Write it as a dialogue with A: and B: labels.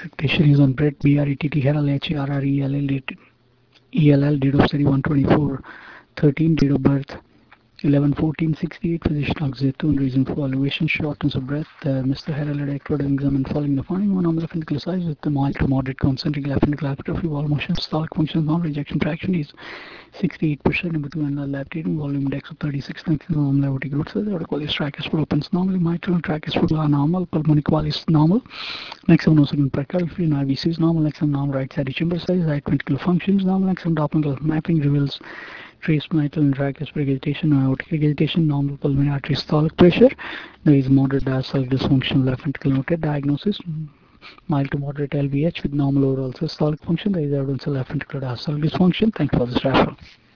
A: Expectation is on Brett BRETT Herald HRRELL date of study 124/13 date of birth 11/14/68 physician Oxytun reason for elevation shortness of breath. Mr. Herald had acted and examined following the following one nominal clinical size with the mild to moderate concentric left ventricular hypertrophy, wall motion, systolic function, non-rejection fraction is 68%, and between lactating volume index of 36, normal aortic root cells, aortic wall is trachea opens normally, mitral and trachea are normal, pulmonic wall is normal, maximum nostril precardial in IVC is normal, maximum normal right side chamber size, right ventricular functions normal, maximum Doppler mapping reveals trace mitral and tricuspid agitation, aortic agitation, normal pulmonary artery systolic pressure. There is moderate diastolic dysfunction, left ventricle noted. Diagnosis mild to moderate LVH with normal overall systolic function. There is evidence of left ventricular diastolic dysfunction. Thank you for this referral.